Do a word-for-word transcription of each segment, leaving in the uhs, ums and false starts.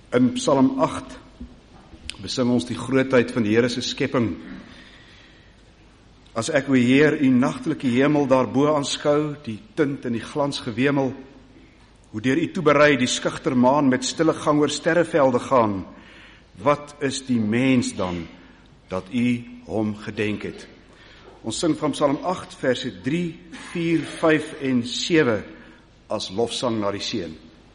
In Psalm agt besing ons die grootheid van die Here se skepping. As ek, o Heer, u nagtelike hemel daarbo aanskou, die tint en die glans gewemel, hoe deur u toeberei die skugter maan met stille gang oor sterrevelde gaan, wat is die mens dan, dat u hom gedenk het? Ons sing van Psalm agt, verse drie, vier, vyf en sewe, as lofsang na die Seun.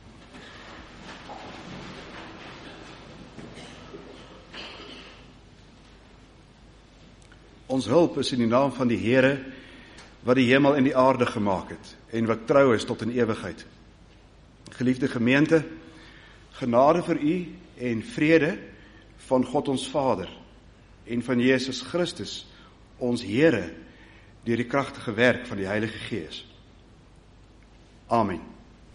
Ons hulp is in die naam van die Here, wat die hemel en die aarde gemaak het, en wat trou is tot in ewigheid. Geliefde gemeente, genade vir u en vrede van God ons Vader, en van Jesus Christus, ons Here, deur die kragtige werk van die Heilige Gees. Amen.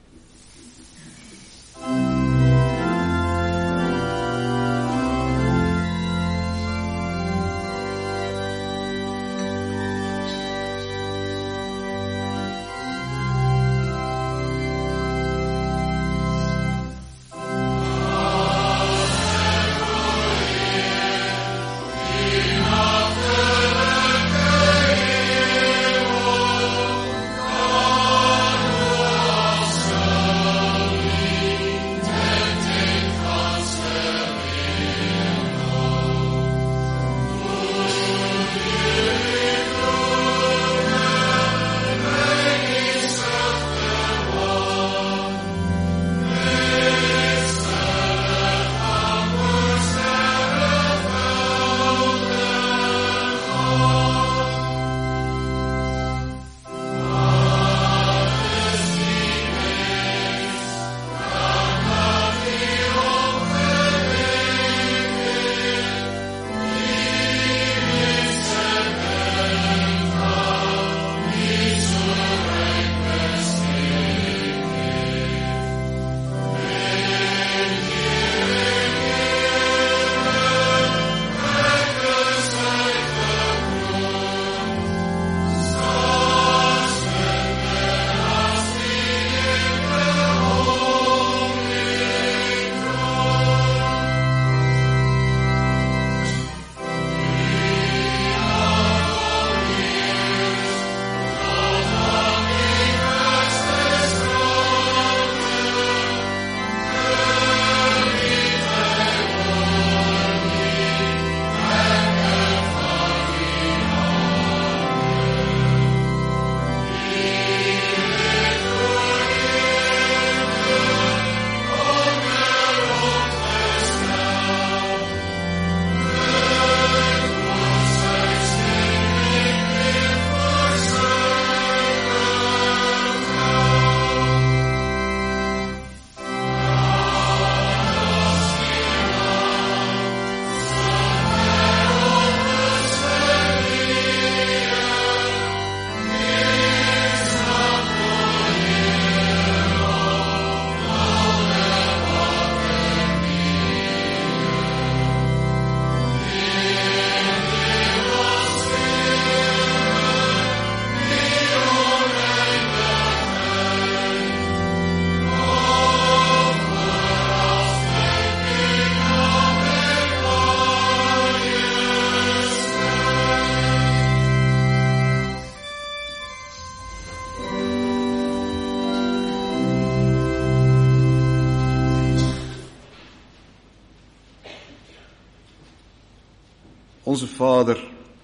Onze Vader,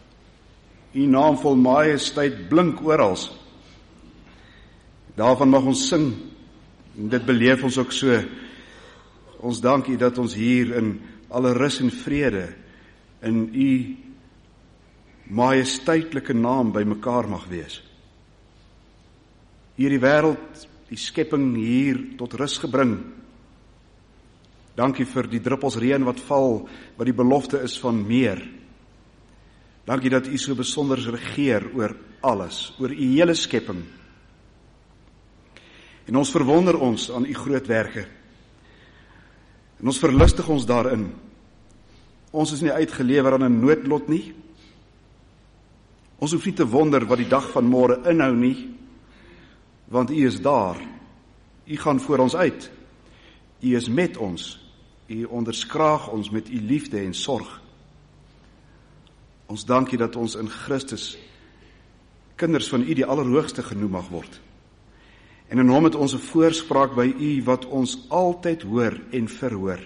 u naam vol majesteit blink orals. Daarvan mag ons sing, en dit beleef ons ook so. Ons dank u dat ons hier in alle rus en vrede in u majesteitelike naam by mekaar mag wees. Hier die wêreld, die skepping hier tot rus gebring. Dankie vir die druppels reën wat val, wat die belofte is van meer. Dankie dat u so besonder regeer oor alles, oor u hele skepping. En ons verwonder ons aan u groot werke. En ons verlustig ons daarin. Ons is nie uitgelewer aan 'n noodlot nie. Ons hoef nie te wonder wat die dag van môre inhou nie, want u is daar. U gaan voor ons uit. U is met ons. U onderskraag ons met U liefde en sorg. Ons dank U dat ons in Christus kinders van U die Allerhoogste genoem mag word. En in Hom het ons 'n voorspraak by U wat ons altyd hoor en verhoor.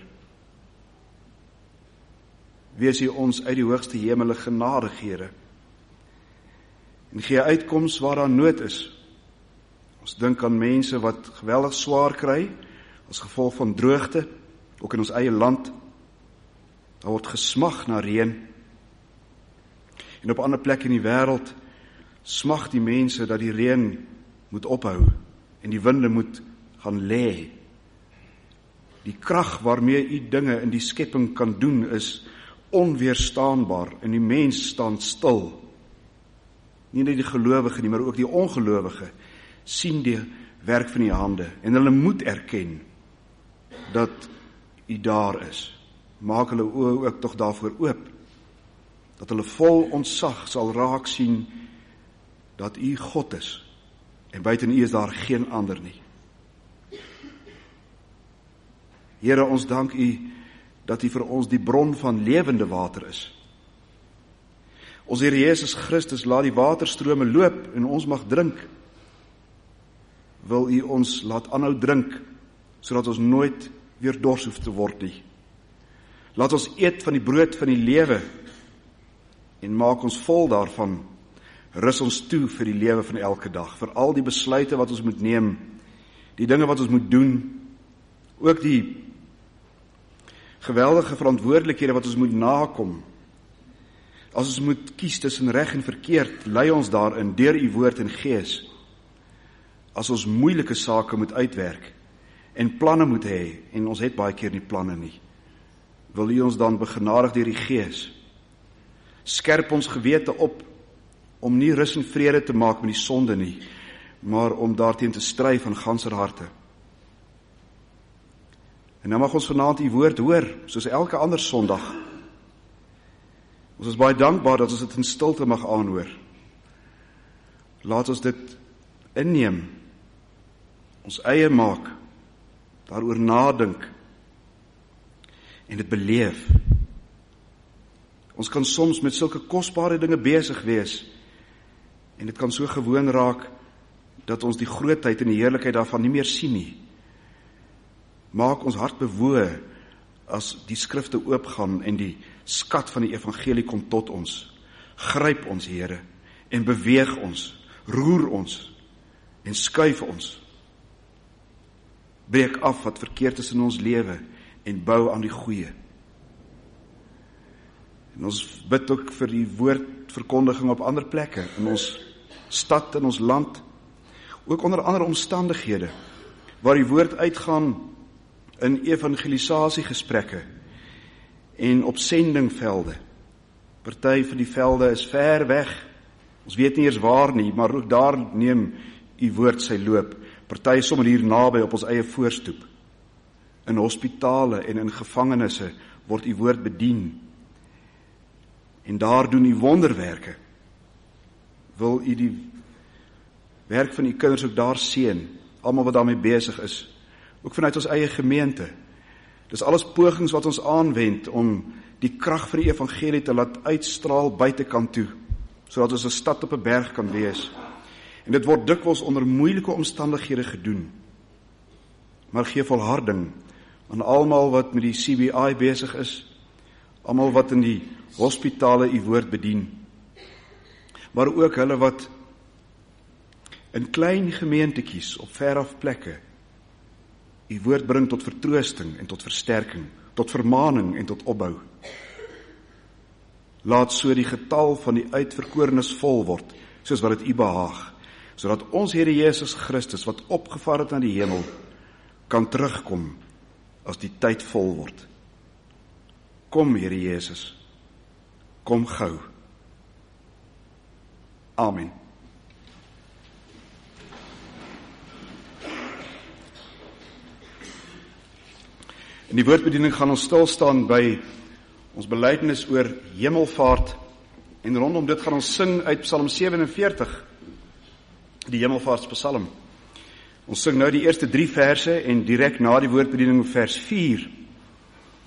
Wees U ons uit die hoogste hemele genadig, Here. En gee uitkoms waar daar nood is. Ons dink aan mense wat geweldig swaar kry, as gevolg van droogte, ook in ons eie land. Daar word gesmag na reën. En op ander plekke in die wêreld smag die mense dat die reën moet ophou en die winde moet gaan lê. Die krag waarmee U dinge in die skepping kan doen is onweerstaanbaar en die mens staan stil. Nie net die gelowige nie, maar ook die ongelowige sien die werk van U hande en hulle moet erken dat U daar is. Maak hulle oë ook tog daarvoor oop, dat hulle vol ontzag sal raak sien dat U God is en buiten U is daar geen ander nie. Here, ons dank U dat U vir ons die bron van lewende water is. Ons Here Jesus Christus laat die waterstrome loop en ons mag drink. Wil U ons laat aanhou drink, sodat ons nooit weer dors hoef te word nie. Laat ons eet van die brood van die lewe en maak ons vol daarvan. Rus ons toe vir die lewe van elke dag, vir al die besluite wat ons moet neem, die dinge wat ons moet doen, ook die geweldige verantwoordelikhede wat ons moet nakom. As ons moet kies tussen reg en verkeerd, lei ons daarin deur U woord en gees. As ons moeilike sake moet uitwerk en planne moet hê, en ons het baie keer nie planne nie, wil U ons dan begenadig deur die gees. Skerp ons gewete op om nie rus en vrede te maak met die sonde nie, maar om daarteen te stry van ganser harte. En nou mag ons vanaand U woord hoor, soos elke ander Sondag. Ons is baie dankbaar dat ons dit in stilte mag aanhoor. Laat ons dit inneem, ons eie maak, daaroor nadink en dit beleef. Ons kan soms met sulke kosbare dinge besig wees en dit kan so gewoon raak dat ons die grootheid en die heerlikheid daarvan nie meer sien nie. Maak ons hart bewoe as die skrifte oopgaan en die skat van die evangelie kom tot ons. Gryp ons, Here, en beweeg ons, roer ons en skuif ons. Breek af wat verkeerd is in ons lewe en bou aan die goeie. En ons bid ook vir die woordverkondiging op ander plekke, in ons stad, in ons land, ook onder andere omstandighede, waar die woord uitgaan in evangelisasiegesprekke en op sendingvelde. Party van die velde is ver weg, ons weet nie eers waar nie, maar ook daar neem U woord sy loop. Party is sommer hier naby op ons eie voorstoep. In hospitale en in gevangenisse word U woord bedien. En daar doen U wonderwerke. Wil U die werk van U kinders ook daar seën, almal wat daarmee besig is, ook vanuit ons eie gemeente. Dis alles pogings wat ons aanwend om die krag van die evangelie te laat uitstraal buitekant toe, sodat ons 'n stad op 'n berg kan wees. En dit word dikwels onder moeilike omstandighede gedoen. Maar gee volharding aan almal wat met die C B I besig is, almal wat in die hospitale U woord bedien, maar ook hulle wat in klein gemeentetjies op veraf plekke U woord bring tot vertroosting en tot versterking, tot vermaning en tot opbou. Laat so die getal van die uitverkorenes vol word, soos wat dit U behaag, sodat ons Here Jesus Christus, wat opgevaar het na die hemel, kan terugkom as die tyd vol word. Kom, Here Jesus, kom gou. Amen. In die woordbediening gaan ons stil staan by ons belydenis oor hemelvaart, en rondom dit gaan ons sing uit Psalm sewenenveertig, die hemelvaartspsalm. Ons sing nou die eerste drie verse en direk na die woordbediening vers vier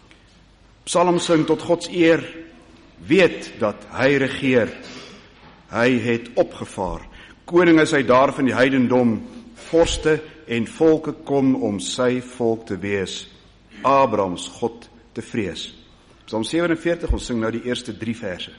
Psalm sing tot Gods eer, weet dat hy regeer. Hy het opgevaar. Koning is hy daar van die heidendom, vorste en volke kom om sy volk te wees, Abrahams God te vrees. Psalm sewenenveertig, ons sing nou die eerste drie verse.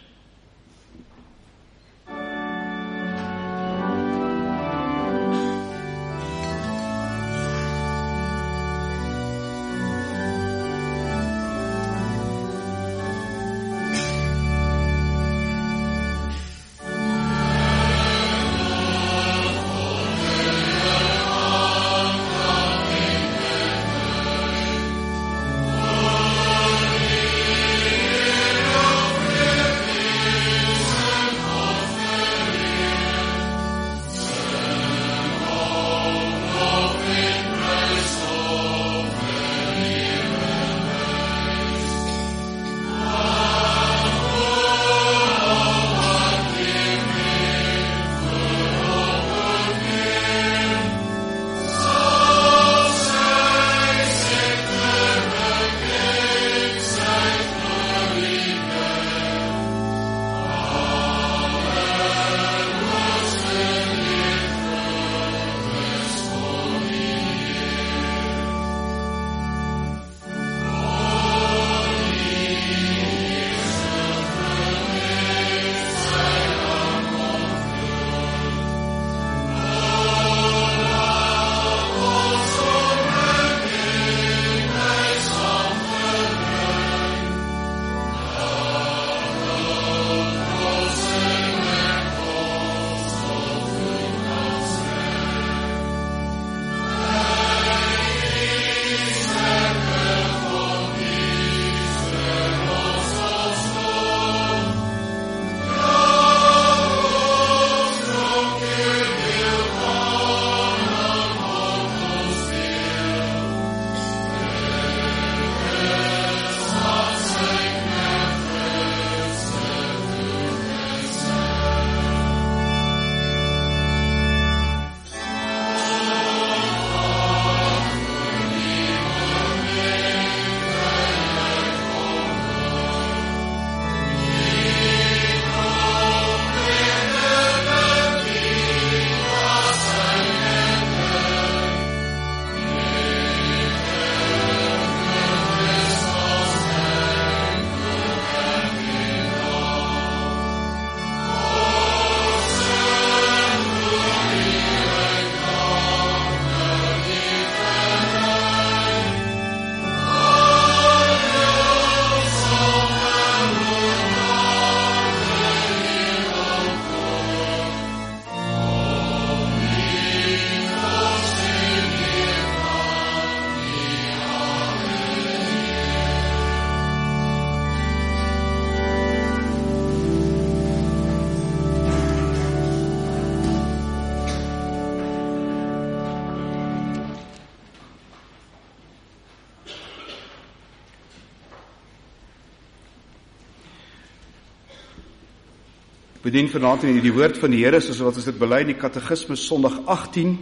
Bedien vanaand in die woord van die Here, soos wat ons dit bely in die Katekismes Sondag agttien.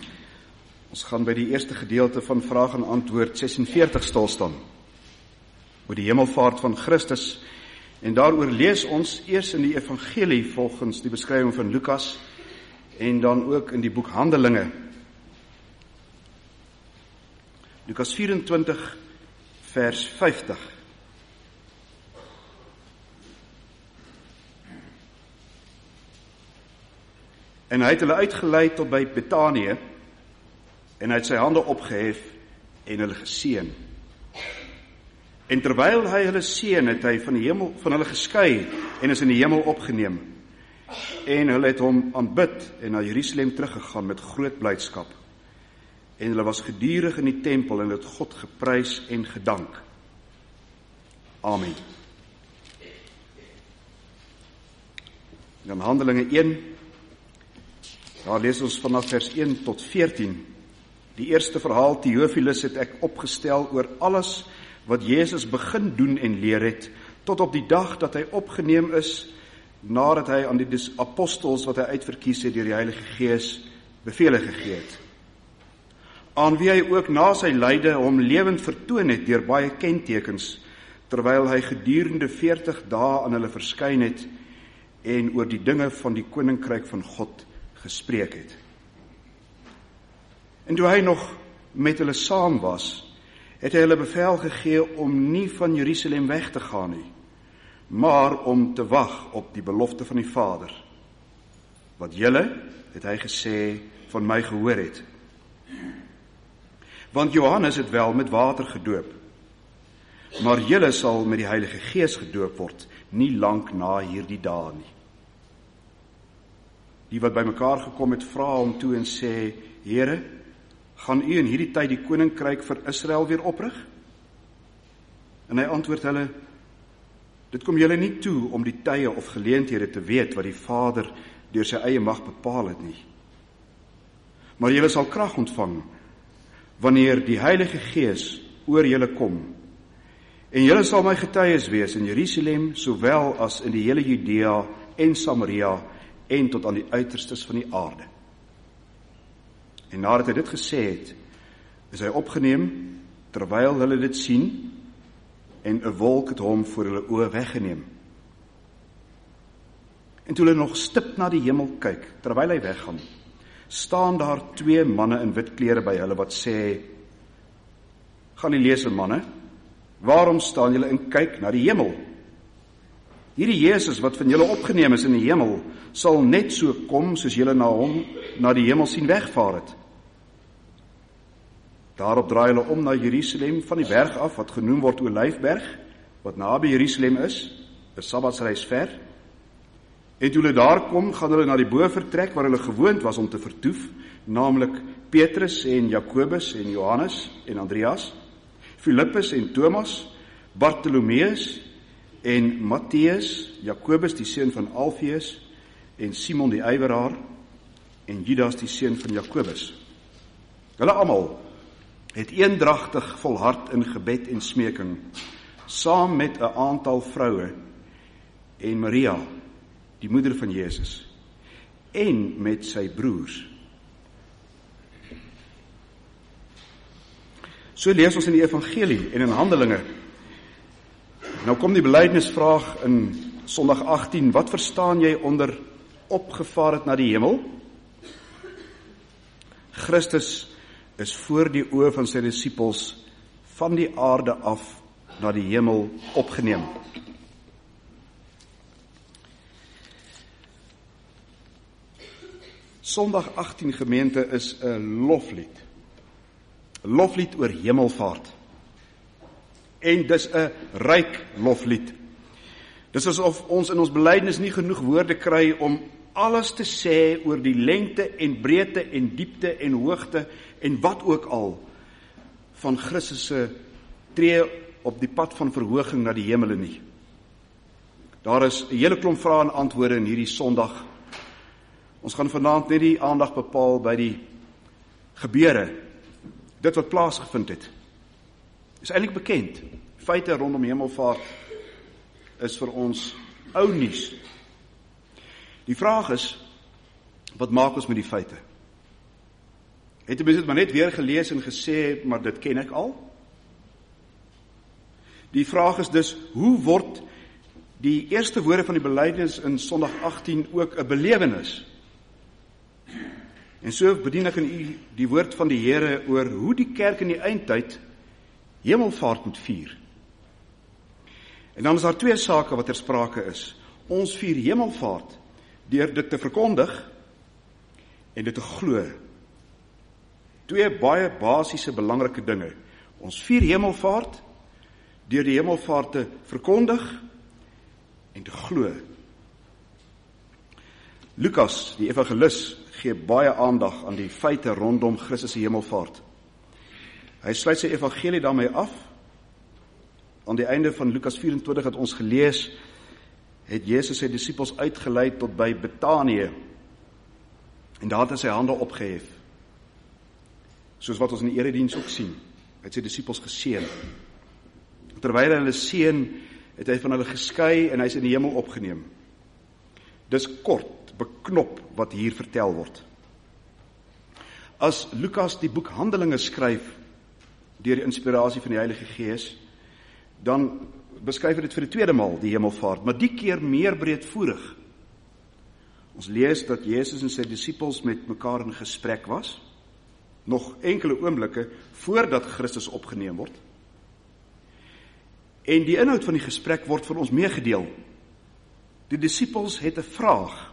Ons gaan by die eerste gedeelte van vraag en antwoord sesenveertig stil staan, oor die hemelvaart van Christus. En daaroor lees ons eers in die evangelie volgens die beskrywing van Lukas, en dan ook in die boek Handelinge. Lukas vyf-en-twintig vers vyftig. En hy het hulle uitgelei tot by Betanië, en hy het sy hande opgehef en hulle geseën. En terwyl hy hulle seën, het hy van die hemel van hulle geskei en is in die hemel opgeneem. En hulle het hom aanbid en na Jerusalem teruggegaan met groot blydskap. En hulle was gedurig in die tempel en het God geprys en gedank. Amen. Dan Handelinge een, daar lees ons vanaf vers een tot veertien. Die eerste verhaal, Theophilus, het ek opgestel oor alles wat Jezus begin doen en leer het, tot op die dag dat hy opgeneem is, nadat hy aan die apostels wat hy uitverkies het deur die Heilige Gees bevele gegee het. Aan wie hy ook na sy lyde hom lewend vertoon het deur baie kentekens, terwyl hy gedurende veertig dae aan hulle verskyn het en oor die dinge van die koninkryk van God gespreek het. En toe hy nog met hulle saam was, het hy hulle bevel gegee om nie van Jerusalem weg te gaan nie, maar om te wag op die belofte van die Vader. Wat julle, het hy gesê, van my gehoor het. Want Johannes het wel met water gedoop, maar julle sal met die Heilige Gees gedoop word, nie lank na hierdie dae nie. Die wat by mekaar gekom het, vra hom toe en sê, Here, gaan u in hierdie tyd die koninkryk vir Israel weer oprig? En hy antwoord hulle, dit kom julle nie toe om die tye of geleenthede te weet wat die Vader deur sy eie mag bepaal het nie. Maar julle sal krag ontvang wanneer die Heilige Gees oor julle kom. En julle sal my getuies wees in Jerusalem, sowel as in die hele Judea en Samaria en tot aan die uiterstes van die aarde. En nadat hy dit gesê het, is hy opgeneem, terwyl hulle dit sien, en 'n wolk het hom voor hulle oë weggeneem. En toe hulle nog stip na die hemel kyk, terwyl hy weggaan, staan daar twee manne in wit klere by hulle wat sê, Galileese manne, waarom staan julle en kyk na die hemel? Hierdie Jesus wat van julle opgeneem is in die hemel, sal net so kom soos julle na hom, na die hemel sien wegvaar het. Daarop draai hulle om na Jerusalem van die berg af, wat genoem word Olyfberg, wat naby Jerusalem is, 'n sabbatsreis ver. En toe hulle daar kom, gaan hulle na die bovertrek waar hulle gewoond was om te vertoef, naamlik Petrus en Jakobus en Johannes en Andreas, Filippus en Thomas, Bartolomeus en Matteus, Jakobus die seun van Alfeus en Simon die ywerhaar en Judas die seun van Jakobus. Hulle almal het eendragtig volhard in gebed en smeking, saam met 'n aantal vroue en Maria, die moeder van Jesus, en met sy broers. So lees ons in die evangelie en in Handelinge. Nou kom die belydenisvraag in Sondag agttien, wat verstaan jy onder opgevaar het na die hemel? Christus is voor die oë van sy disippels van die aarde af na die hemel opgeneem. Sondag agttien gemeente is 'n loflied. 'n Loflied oor hemelvaart. En dis 'n ryk loflied. Dis asof ons in ons belydenis nie genoeg woorde kry om alles te sê oor die lengte en breedte en diepte en hoogte en wat ook al van Christus se tree op die pad van verhoging na die hemele nie. Daar is 'n hele klomp vrae en antwoorde in hierdie Sondag. Ons gaan vanaand net die aandag bepaal by die gebeure, dit wat plaasgevind het. Is eintlik bekend. Feite rondom hemelvaart is vir ons ou nuus. Die vraag is, wat maak ons met die feite? Het mense dit maar net weer gelees en gesê, maar dit ken ek al? Die vraag is dus, hoe word die eerste woorde van die belydenis in Sondag agttien ook 'n belewenis? En so bedien ek in u die woord van die Here oor hoe die kerk in die eindtyd hemelvaart moet vier. En dan is daar twee sake wat ter sprake is. Ons vier hemelvaart deur dit te verkondig en dit te glo. Twee baie basiese belangrike dinge. Ons vier hemelvaart deur die hemelvaart te verkondig en te glo. Lukas, die evangelis, gee baie aandag aan die feite rondom Christus se hemelvaart. Hy sluit sy evangelie daarmee af. Aan die einde van Lukas vyf-en-twintig het ons gelees, het Jesus sy disippels uitgelei tot by Betanië. En daar het hy sy hande opgehef. Soos wat ons in die erediens ook sien. Hy het sy disippels geseën. Terwyl hy hulle seën, het hy van hulle geskei en hy is in die hemel opgeneem. Dis kort, beknop wat hier vertel word. As Lukas die boek Handelinge skryf deur die inspirasie van die Heilige Gees, dan beskryf dit vir die tweede maal, die hemelvaart, maar die keer meer breedvoerig. Ons lees dat Jesus en sy disippels met mekaar in gesprek was, nog enkele oomblikke voordat Christus opgeneem word. En die inhoud van die gesprek word vir ons meegedeel. Die disippels het 'n vraag,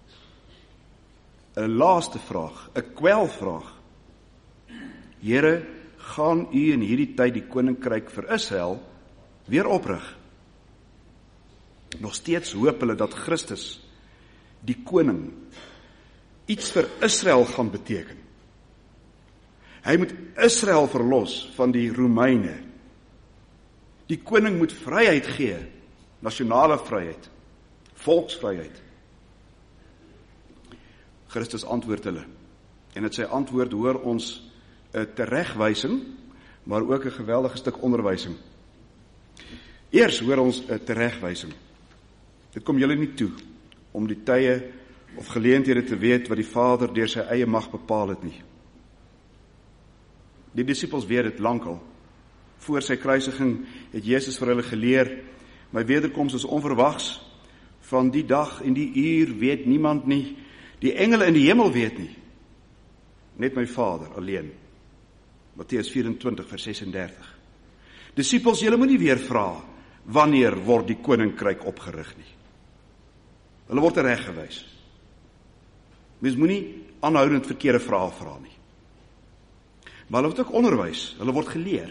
'n laaste vraag, 'n kwelvraag. Here, gaan u in hierdie tyd die koninkryk vir Israel weer oprig? Nog steeds hoop hulle dat Christus, die koning, iets vir Israel gaan beteken. Hy moet Israel verlos van die Romeine. Die koning moet vryheid gee, nasionale vryheid, volksvryheid. Christus antwoord hulle. En uit sy antwoord hoor ons 'n teregwysing, maar ook 'n geweldige stuk onderwysing. Eers hoor ons 'n teregwysing. Dit kom julle nie toe om die tye of geleenthede te weet wat die Vader deur sy eie mag bepaal het nie. Die disippels weet dit lankal. Voor sy kruisiging het Jesus vir hulle geleer, my wederkoms is onverwags, van die dag en die uur weet niemand nie, die engele in die hemel weet nie, net my Vader alleen. Matteus vyf-en-twintig vers ses en dertig. Disippels, julle moet nie weer vra, wanneer word die koninkryk opgerig nie. Hulle word tereggewys. Mens moenie aanhoudend verkeerde vrae vra nie. Maar hulle word ook onderwys, hulle word geleer.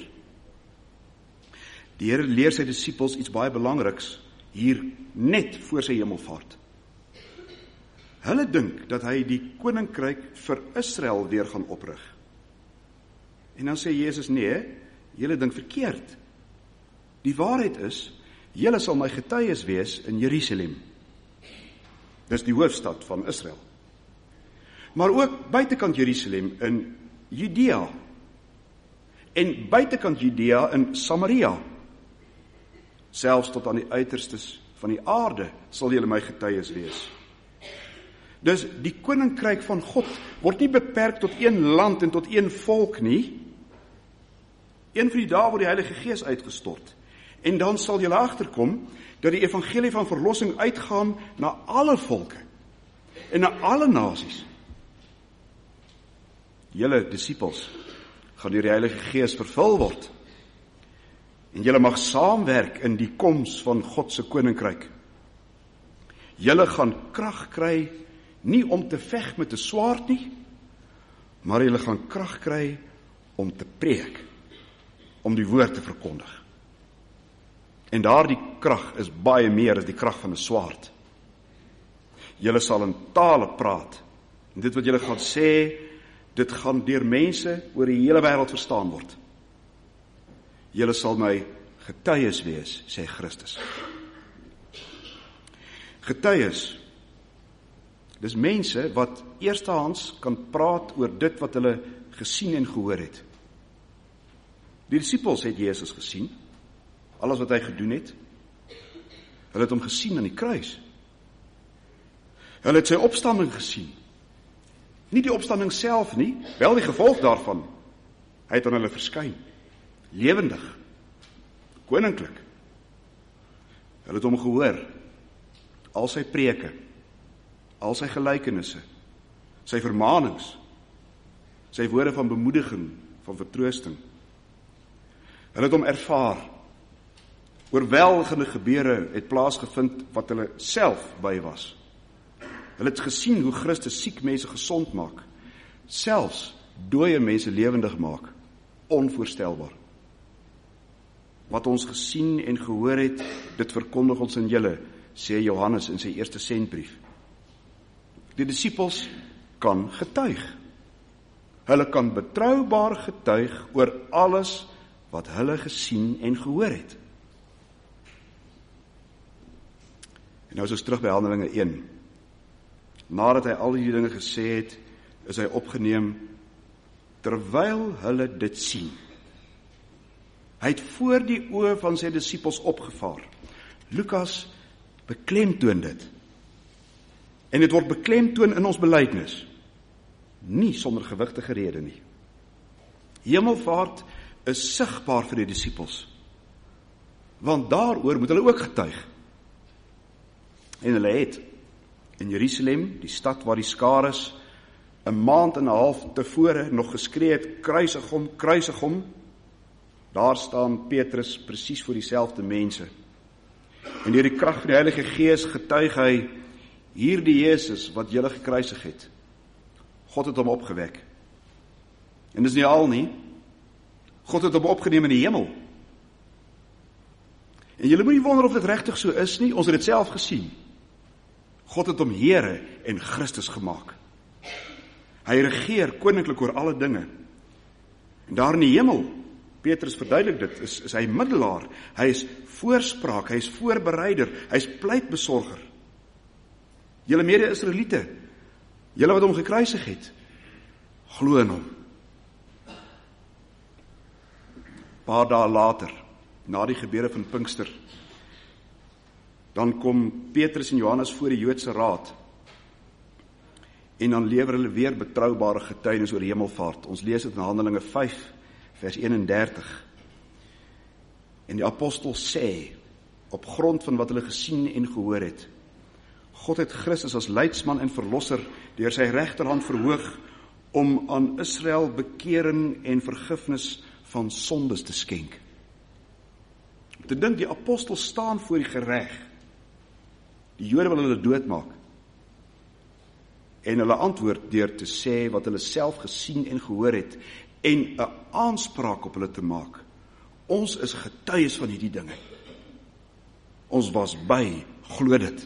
Die Here leer sy disippels iets baie belangriks hier net voor sy hemelvaart. Hulle dink dat hy die koninkryk vir Israel weer gaan oprig. En dan sê Jesus, nee, julle dink verkeerd. Die waarheid is, julle sal my getuies wees in Jerusalem. Dis die hoofstad van Israel. Maar ook buitekant Jerusalem in Judea. En buitekant Judea in Samaria. Selfs tot aan die uiterstes van die aarde sal julle my getuies wees. Dus die koninkryk van God word nie beperk tot een land en tot een volk nie. Een van die dae word die Heilige Gees uitgestort. En dan sal julle agterkom dat die evangelie van verlossing uitgaan na alle volke en na alle nasies. Julle disippels gaan deur die Heilige Gees vervul word. En julle mag saamwerk in die koms van God se koninkryk. Julle gaan krag kry nie om te veg met 'n swaard nie, maar julle gaan krag kry om te preek, om die woord te verkondig. En daardie krag is baie meer as die krag van 'n swaard. Julle sal in tale praat. En dit wat julle gaan sê, dit gaan deur mense oor die hele wêreld verstaan word. Julle sal my getuies wees, sê Christus. Getuies, dis mense wat eerstehands kan praat oor dit wat hulle gesien en gehoor het. Die disippels het Jesus gesien, alles wat hy gedoen het. Hulle het hom gesien aan die kruis. Hulle het sy opstanding gesien. Nie die opstanding self nie, wel die gevolg daarvan. Hy het aan hulle verskyn. Lewendig, koninklik. Hulle het hom gehoor, al sy preke, al sy gelykenisse, sy vermaanings, sy woorde van bemoediging, van vertroosting. Hulle het hom ervaar. Oorweldigende gebeure het plaasgevind wat hulle self by was. Hulle het gesien hoe Christus siek mense gesond maak, selfs dooie mense lewendig maak, onvoorstelbaar. Wat ons gesien en gehoor het, dit verkondig ons in julle, sê Johannes in sy eerste sendbrief. Die disippels kan getuig. Hulle kan betroubaar getuig oor alles wat hulle gesien en gehoor het. En nou is ons terug by Handelinge een. Nadat hy al die dinge gesê het, is hy opgeneem, terwyl hulle dit sien. Hy het voor die oë van sy disippels opgevaar. Lukas beklemtoon dit. En dit word beklemtoon in ons belydenis. Nie sonder gewigtige rede nie. Hemelvaart is sigbaar vir die disippels. want daaroor moet hulle ook getuig. En hulle het in Jerusalem, die stad waar die skaar is, 'n maand en 'n half tevore nog geskree het, kruisig hom, kruisig hom. Daar staan Petrus presies voor dieselfde mense. En deur die krag van die Heilige Gees getuig hy, hierdie Jesus wat julle gekruisig het. God het hom opgewek. En dis nie al nie. God het hom opgeneem in die hemel. En julle moet nie wonder of dit regtig so is nie, ons het dit self gesien. God het hom Here en Christus gemaak. Hy regeer koninklik oor alle dinge. En daar in die hemel, Petrus verduidelik dit, is, is hy middelaar, hy is voorspraak, hy is voorbereider, hy is pleitbesorger. Julle mede-Israeliete, julle wat hom gekruisig het, glo in hom. Paar dae later, na die gebeure van Pinkster, dan kom Petrus en Johannes voor die Joodse raad, en dan lewer hulle weer betroubare getuienis oor die hemelvaart. Ons lees dit in Handelinge vyf, vers eenendertig. En die apostel sê, op grond van wat hulle gesien en gehoor het, God het Christus as leidsman en verlosser deur sy regterhand verhoog om aan Israel bekering en vergifnis van sondes te skenk. Om te dink, die apostel staan voor die gereg. Die Jode wil hulle doodmaak. En hulle antwoord deur te sê wat hulle self gesien en gehoor het en 'n aanspraak op hulle te maak. Ons is getuies van hierdie dinge. Ons was by, glo dit.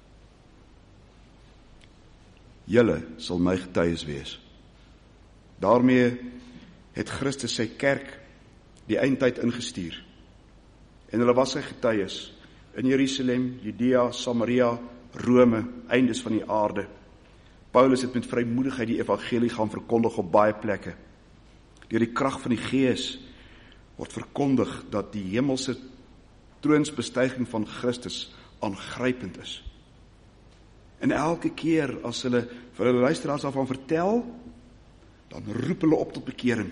Julle sal my getuies wees. Daarmee het Christus sy kerk die eindtyd ingestuur. En hulle was sy getuies in Jerusalem, Judea, Samaria, Rome, eindes van die aarde. Paulus het met vrymoedigheid die evangelie gaan verkondig op baie plekke. Deur die krag van die Gees word verkondig dat die hemelse troonsbestuiging van Christus aangrypend is. En elke keer as hulle vir hulle luisteraars daarvan vertel, dan roep hulle op tot bekering.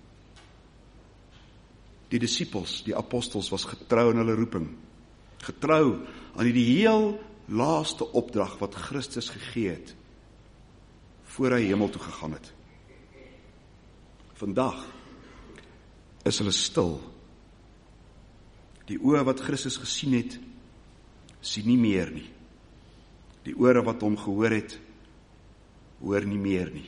Die disippels, die apostels, was getrou in hulle roeping. Getrou aan die heel laaste opdrag wat Christus gegee het, voor hy hemel toe gegaan het. Vandag is hulle stil. Die oë wat Christus gesien het, sien nie meer nie. Die ore wat hom gehoor het, hoor nie meer nie.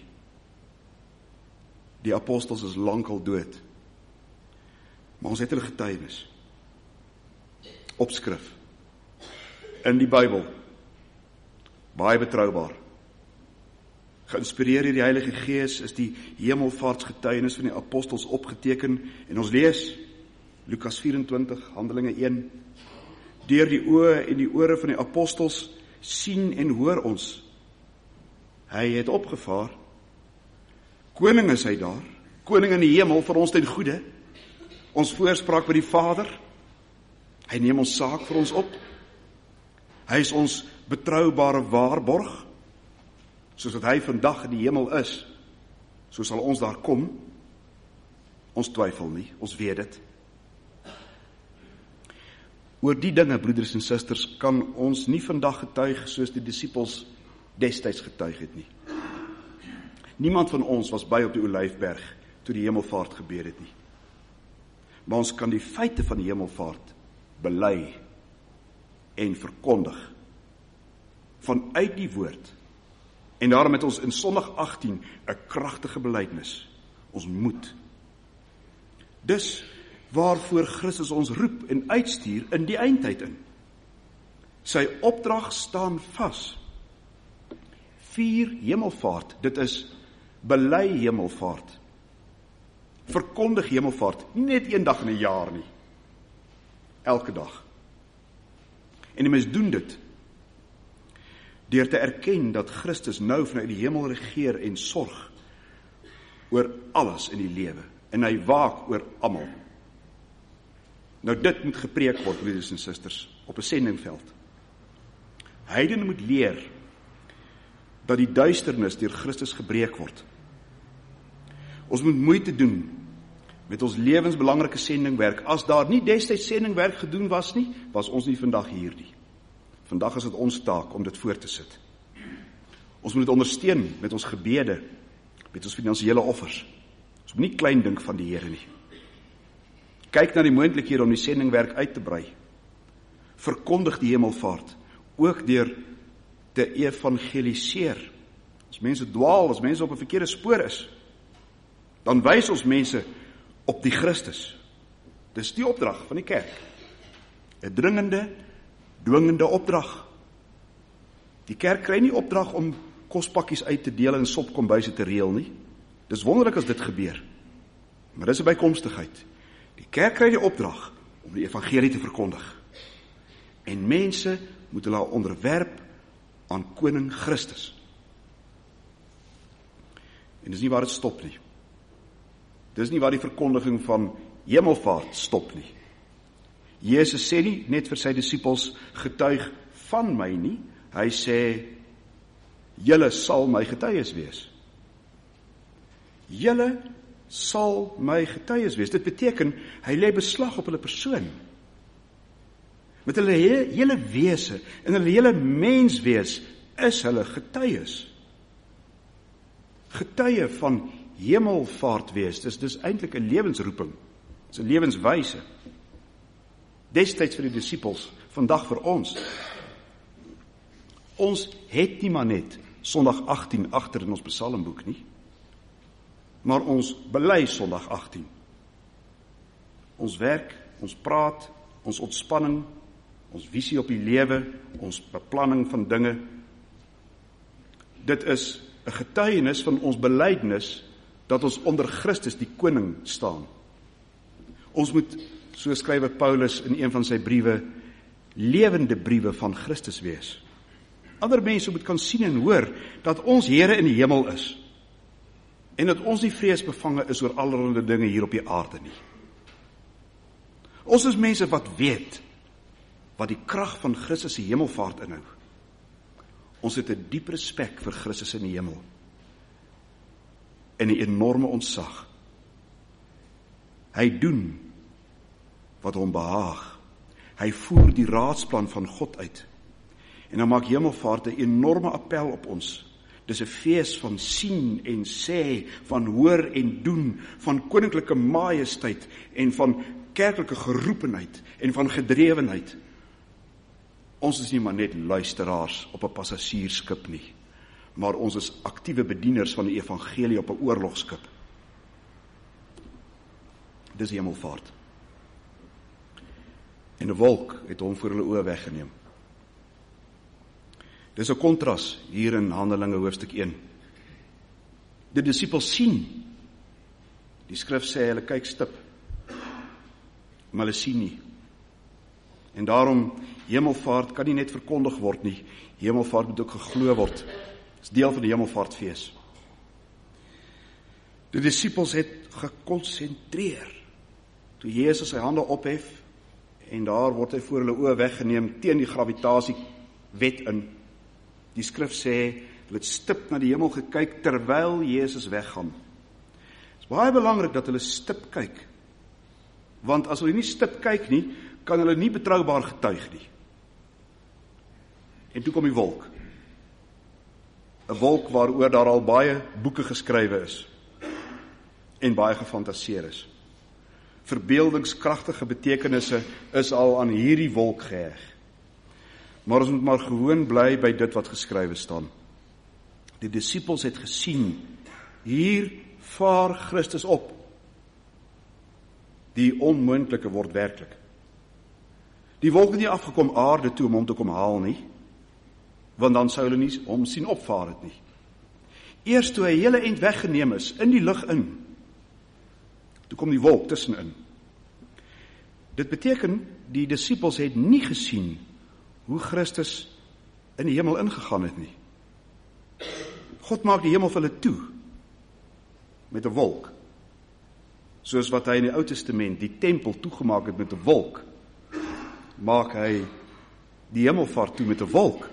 Die apostels is lankal dood. Maar ons het hulle getuienis. Opskrif. In die Bybel. Baie betroubaar. Geïnspireer deur die Heilige Gees is die hemelvaartsgetuienis van die apostels opgeteken en ons lees Lukas vyf-en-twintig, Handelinge een. Deur die oë en die ore van die apostels sien en hoor ons. Hy het opgevaar. Koning is hy daar. Koning in die hemel vir ons ten goeie. Ons voorspraak by die Vader. Hy neem ons saak vir ons op. Hy is ons betroubare waarborg. Soos dat hy vandag in die hemel is, so sal ons daar kom. Ons twyfel nie, ons weet dit. Oor die dinge, broeders en susters, kan ons nie vandag getuig soos die disippels destyds getuig het nie. Niemand van ons was by op die Olyfberg toe die hemelvaart gebeur het nie. Maar ons kan die feite van die hemelvaart bely en verkondig vanuit die woord. En daarom het ons in Sondag agttien 'n kragtige belydenis. Ons moet. Dis waarvoor Christus ons roep en uitstuur in die eindtyd in. Sy opdrag staan vas. Vier hemelvaart, dit is bely hemelvaart. Verkondig hemelvaart, nie net een dag in 'n jaar nie. Elke dag. En die mens doen dit deur te erken dat Christus nou vanuit die hemel regeer en sorg oor alles in die lewe. En hy waak oor almal. Nou dit moet gepreek word, broeders en susters, op 'n sendingveld. Heidene moet leer dat die duisternis deur Christus gebreek word. Ons moet moeite doen met ons lewensbelangrike sendingwerk. As daar nie destyds sendingwerk gedoen was nie, was ons nie vandag hier nie. Vandag is dit ons taak om dit voor te sit. Ons moet dit ondersteun met ons gebede, met ons finansiële offers. Ons moet nie klein dink van die Here nie. Kyk na die moontlikhede om die sendingwerk uit te brei. Verkondig die hemelvaart, ook deur te evangeliseer. As mense dwaal, as mense op 'n verkeerde spoor is, dan wys ons mense op die Christus. Dis die opdrag van die kerk. 'n dringende, dwingende opdrag. Die kerk kry nie opdrag om kospakkies uit te deel en sopkombuise te reël nie. Dis wonderlik as dit gebeur. Maar dis 'n bykomstigheid. Die kerk kry die opdrag om die evangelie te verkondig. En mense moet hulle onderwerp aan koning Christus. En dis nie waar dit stop nie. Dis nie waar die verkondiging van hemelvaart stop nie. Jesus sê nie net vir sy disippels, getuig van my nie. Hy sê, julle sal my getuies wees. Julle sal my getuies wees. Dit beteken, hy lê beslag op hulle persoon. Met hulle hele, hele wese, en hulle hele menswees, is hulle getuies. Getuie van hemelvaart wees, dis, dis eintlik 'n lewensroeping, dis 'n lewenswyse. Destyds vir die disippels, vandag vir ons. Ons het nie maar net Sondag agttien agter in ons psalmboek nie, maar ons bely Sondag agttien. Ons werk, ons praat, ons ontspanning, ons visie op die lewe, ons beplanning van dinge. Dit is 'n getuienis van ons belydenis dat ons onder Christus die koning staan. Ons moet, so skrywe Paulus in een van sy briewe, lewende briewe van Christus wees. Ander mense moet kan sien en hoor dat ons Here in die hemel is en dat ons nie vreesbevange is oor allerlei dinge hier op die aarde nie. Ons is mense wat weet wat die krag van Christus se hemelvaart inhou. Ons het 'n diep respek vir Christus in die hemel en 'n enorme ontzag. Hy doen wat hom behaag. Hy voer die raadsplan van God uit. En dan maak hemelvaart 'n enorme appel op ons. Dis 'n fees van sien en sê, van hoor en doen, van koninklike majesteit en van kerklike geroepenheid en van gedrewenheid. Ons is nie maar net luisteraars op 'n passasiersskip nie, maar ons is aktiewe bedieners van die evangelie op 'n oorlogskip. Dis hemelvaart. En 'n wolk het hom voor hulle oë weggeneem. Dis 'n kontras hier in Handelinge hoofstuk een. Die disippels sien. Die skrif sê hulle kyk stip, maar hulle sien nie. En daarom, hemelvaart kan nie net verkondig word nie. Hemelvaart moet ook geglo word. Dit is deel van die hemelvaartfees. Die disippels het gekonsentreer. Toe Jesus sy hande ophef, en daar word hy voor hulle oë weggeneem teen die gravitasiewet in. Die skrif sê, hulle het stip na die hemel gekyk terwyl Jesus weggaan. Het is baie belangrik dat hulle stip kyk. Want as hulle nie stip kyk nie, kan hulle nie betroubaar getuig nie. En toe kom die wolk. 'n Wolk waaroor daar al baie boeke geskrywe is en baie gefantaseer is. Verbeeldingskragtige betekenisse is al aan hierdie wolk geheg. Maar ons moet maar gewoon bly by dit wat geskrywe staan. Die disippels het gesien, hier vaar Christus op. Die onmoontlike word werklik. Die wolk het nie afgekom aarde toe om hom te kom haal nie, want dan sou hulle nie hom sien opvaar het nie. Eers toe hy hele eind weggeneem is, in die lug in, toe kom die wolk tussenin. Dit beteken, die disippels het nie gesien hoe Christus in die hemel ingegaan het nie. God maak die hemel vir hulle toe, met 'n wolk. Soos wat hy in die Ou Testament die tempel toegemaak het met 'n wolk, maak hy die hemelvaart toe met 'n wolk.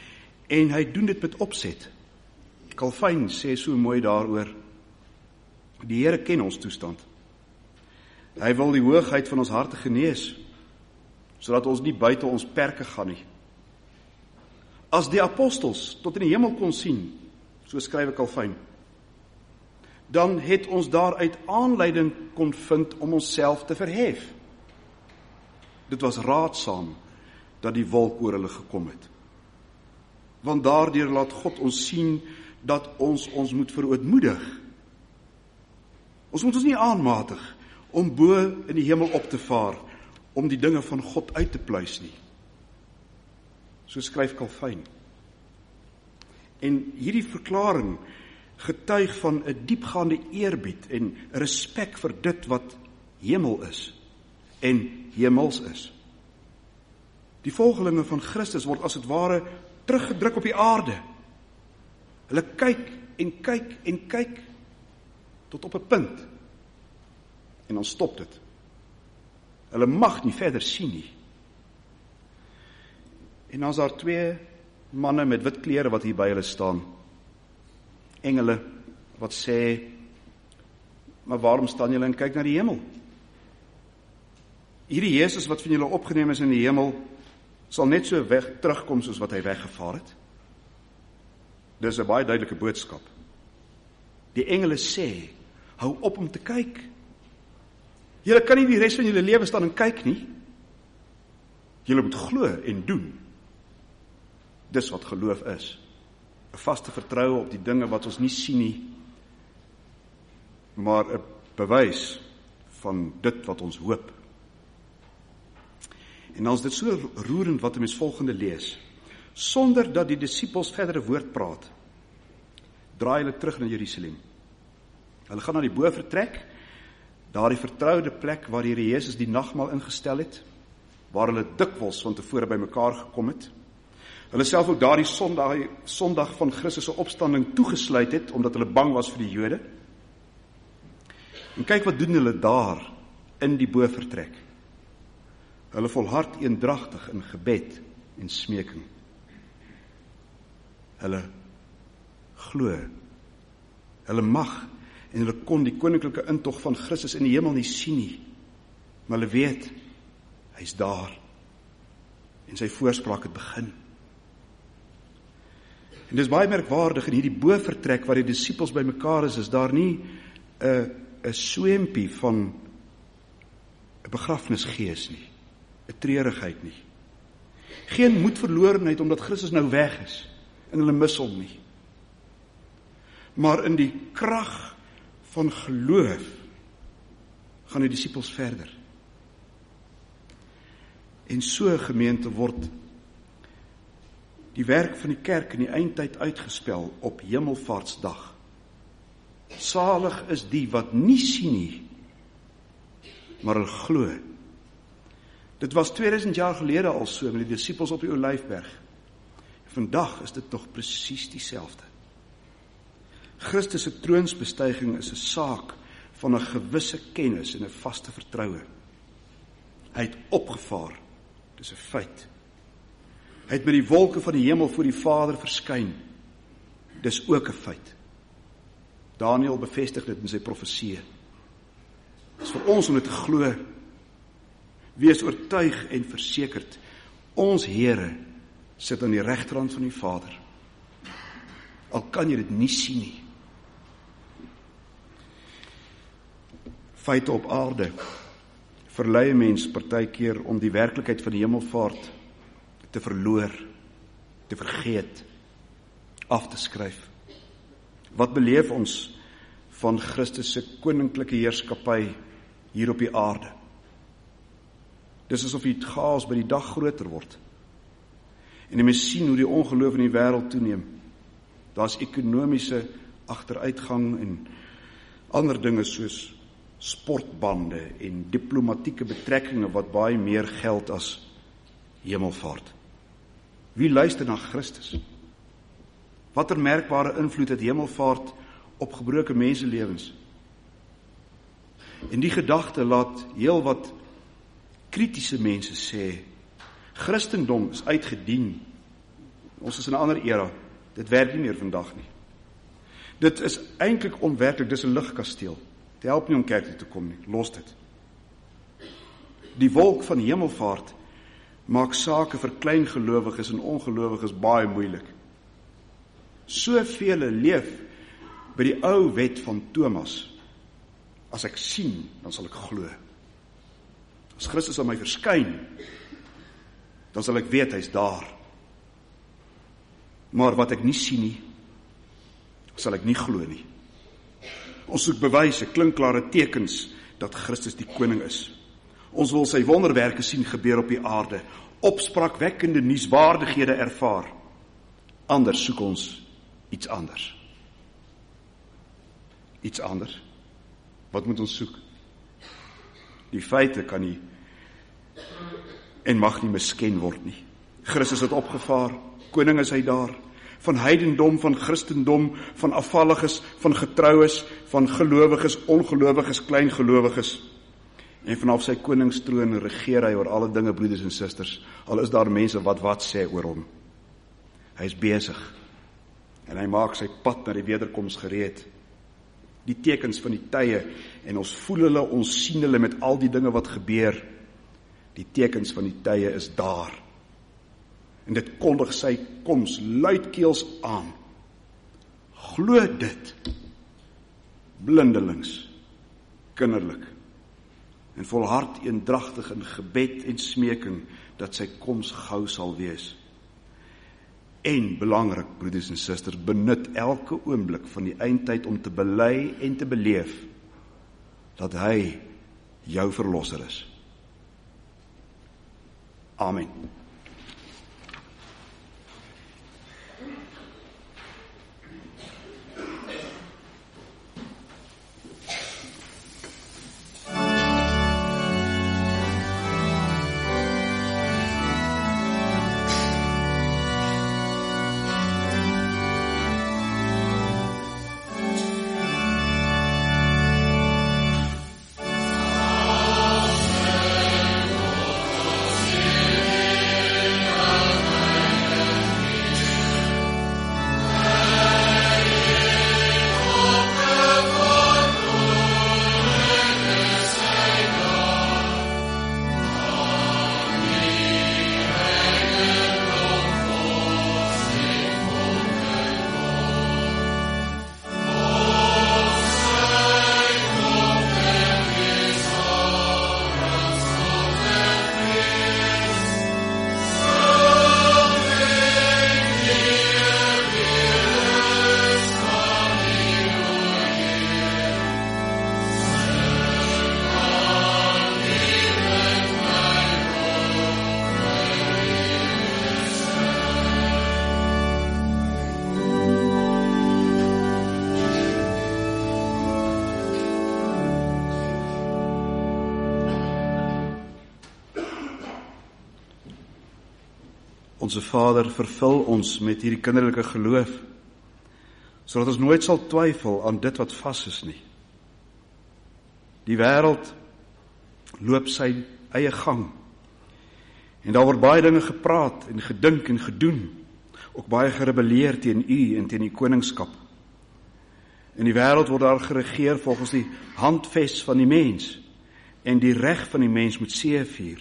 En hy doen dit met opset. Calvin sê so mooi daaroor, Die Here ken ons toestand. Hy wil die hoogheid van ons harte genees, sodat ons nie buite ons perke gaan nie. As die apostels tot in die hemel kon sien, so skryf Calvin, dan het ons daaruit aanleiding kon vind om onsself te verhef. Dit was raadsaam dat die wolk oor hulle gekom het. Want daardeur laat God ons sien dat ons ons moet verootmoedig. Ons moet ons nie aanmatig om bo in die hemel op te vaar, om die dinge van God uit te pluis nie. So skryf Calvin. En hierdie verklaring getuig van 'n diepgaande eerbied en respek vir dit wat hemel is en hemels is. Die volgelinge van Christus word as het ware teruggedruk op die aarde. Hulle kyk en kyk en kyk tot op 'n punt. En dan stop dit. Hulle mag nie verder sien nie. En dan is daar twee manne met wit klere wat hier by hulle staan. Engele wat sê, maar waarom staan julle en kyk na die hemel? Hierdie Jesus wat van julle opgeneem is in die hemel, sal net so weg terugkom soos wat hy weggevaar het. Dis 'n baie duidelike boodskap. Die engele sê, hou op om te kyk. Julle kan nie die res van julle lewe staan en kyk nie. Julle moet glo en doen. Dis wat geloof is. 'n Vaste vertroue op die dinge wat ons nie sien nie, maar 'n bewys van dit wat ons hoop. En dan is dit so roerend wat 'n mens volgende lees. Sonder dat die disippels verdere woord praat, draai hulle terug na Jerusalem. Hulle gaan na die bovertrek, daardie vertroude plek waar die Here Jesus die nagmaal ingestel het, waar hulle dikwels van tevore bymekaar gekom het. Hulle self ook daardie Sondag, Sondag van Christus se opstanding toegesluit het, omdat hulle bang was vir die Jode. En kyk wat doen hulle daar in die bovertrek. Hulle volhard eendragtig in gebed en smeking. Hulle glo. Hulle mag en hulle kon die koninklike intog van Christus in die hemel nie sien nie. Maar hulle weet, hy's daar. En sy voorspraak het begin. En dis baie merkwaardig in hierdie bovertrek waar die disippels bymekaar is, is daar nie 'n 'n swempie van 'n begrafnisgees nie, 'n treurigheid nie. Geen moedverlorenheid omdat Christus nou weg is en hulle mis hom nie. Maar in die krag van geloof gaan die disippels verder. En so gemeente word die werk van die kerk in die eindtyd uitgespel op Hemelvaartsdag. Salig is die wat nie sien nie, maar hulle glo. Dit was tweeduisend jaar gelede al so met die disippels op die Olyfberg. Vandag is dit nog presies dieselfde. Christus se troonsbestuiging is 'n saak van 'n gewisse kennis en 'n vaste vertroue. Hy het opgevaar, dis 'n feit. Hy het met die wolke van die hemel voor die Vader verskyn, dis ook 'n feit. Daniël bevestig dit in sy profeseë. Dis vir ons om dit te glo. Wees oortuig en versekerd, ons Here sit aan die regterhand van die Vader. Al kan jy dit nie sien nie. Feite op aarde verlei 'n mens partykeer om die werklikheid van die hemelvaart te verloor, te vergeet, af te skryf. Wat beleef ons van Christus se koninklike heerskappy hier op die aarde? Dis asof die chaos by die dag groter word. En jy mens sien hoe die ongeloof in die wêreld toeneem. Daar's ekonomiese agteruitgang en ander dinge soos sportbande en diplomatieke betrekkinge wat baie meer geld as hemelvaart. Wie luister na Christus? Watter merkbare invloed het hemelvaart op gebroke menselewens? En die gedagte laat heel wat kritiese mense sê, Christendom is uitgedien. Ons is in 'n ander era. Dit werk nie meer vandag nie. Dit is eintlik onwerklik, dis 'n lugkasteel. Het help nie om kerk toe te kom nie, los dit. Die wolk van hemelvaart maak sake vir klein gelowiges en ongelowiges baie moeilik. Soveel leef by die ou wet van Thomas. As ek sien, dan sal ek glo. As Christus aan my verskyn, dan sal ek weet hy's daar. Maar wat ek nie sien nie, sal ek nie glo nie. Ons soek bewyse, klinkklare tekens dat Christus die koning is. Ons wil sy wonderwerke sien gebeur op die aarde, opspraakwekkende nuuswaardighede ervaar. Anders soek ons iets anders. Iets anders? Wat moet ons soek? Die feite kan nie en mag nie misken word nie. Christus het opgevaar, koning is hy daar, van heidendom, van Christendom, van afvalliges, van getroues, van gelowiges, ongelowiges, kleingelowiges. En vanaf sy koningstroon regeer hy oor alle dinge, broeders en susters, al is daar mense wat wat sê oor hom. Hy is besig, en hy maak sy pad na die wederkoms gereed. Die tekens van die tye, en ons voel hulle, ons sien hulle met al die dinge wat gebeur. Die tekens van die tye is daar. En dit kondig sy koms luidkeels aan. Glo dit, blindelings, kinderlik, en volhard eendragtig in gebed en smeking, dat sy koms gou sal wees. En belangrik, broeders en susters, benut elke oomblik van die eindtyd om te bely en te beleef, dat hy jou verlosser is. Amen. Onse Vader, vervul ons met hierdie kinderlike geloof, sodat ons nooit sal twyfel aan dit wat vas is nie. Die wêreld loop sy eie gang, en daar word baie dinge gepraat en gedink en gedoen, ook baie gerebelleer teen u en teen die koningskap. In die wêreld word daar geregeer volgens die handves van die mens, en die reg van die mens moet seëvier.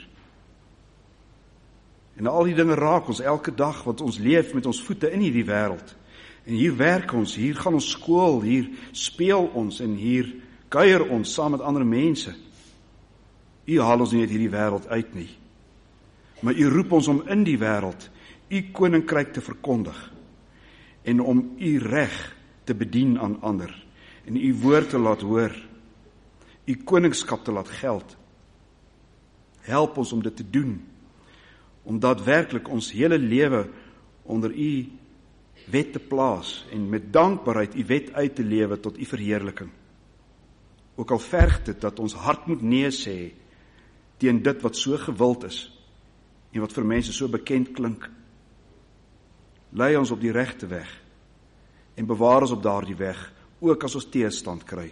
En al die dinge raak ons elke dag, want ons leef met ons voete in hierdie wêreld. En hier werk ons, hier gaan ons skool, hier speel ons en hier kuier ons saam met ander mense. U haal ons nie uit hierdie wêreld uit nie. Maar u roep ons om in die wêreld u koninkryk te verkondig en om u reg te bedien aan ander en u woord te laat hoor, u koningskap te laat geld. Help ons om dit te doen, om daadwerklik ons hele lewe onder u wet te plaas en met dankbaarheid u wet uit te lewe tot u verheerliking. Ook al verg dit dat ons hart moet nee sê teen dit wat so gewild is en wat vir mense so bekend klink. Lei ons op die regte weg en bewaar ons op daardie weg, ook as ons teëstand kry.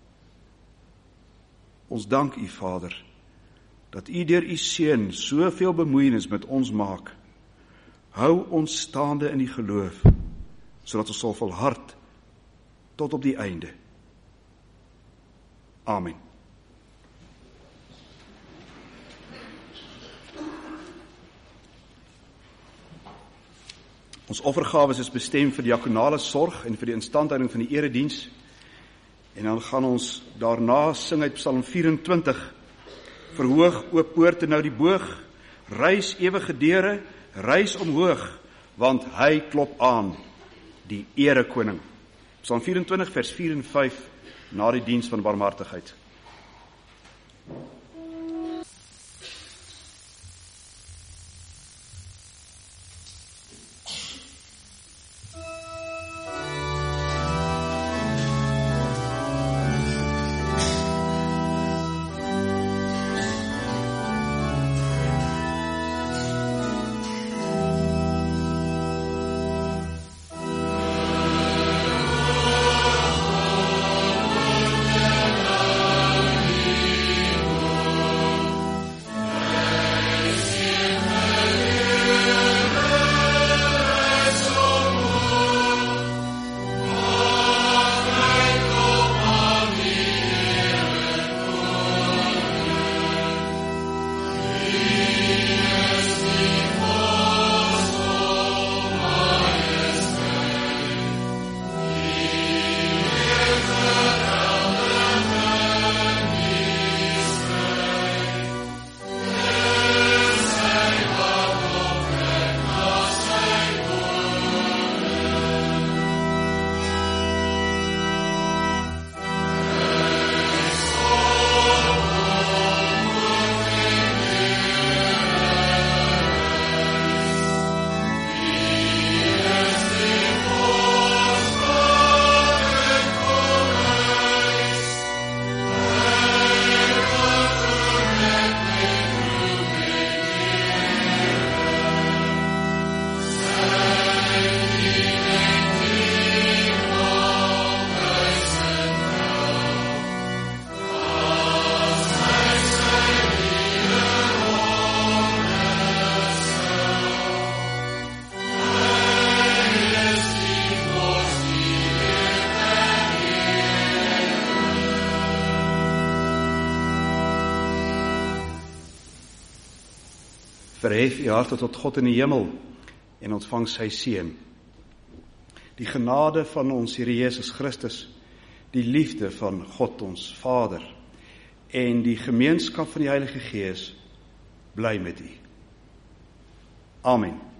Ons dank u, Vader, dat u deur u Seun soveel bemoeienis met ons maak. Hou ons staande in die geloof, sodat ons sal volhard tot op die einde. Amen. Ons offergawes is bestem vir diakonale sorg en vir die instandhouding van die erediens. En dan gaan ons daarna sing uit Psalm vyf-en-twintig. Verhoog, o poorte nou die boog, rys ewige deure, rys omhoog, want hy klop aan, die erekoning. Psalm vyf-en-twintig vers vier en vyf, na die diens van barmhartigheid. Verhef u harte tot God in die hemel en ontvang sy seën. Die genade van ons Here Jesus Christus, die liefde van God ons Vader en die gemeenskap van die Heilige Gees bly met u. Amen.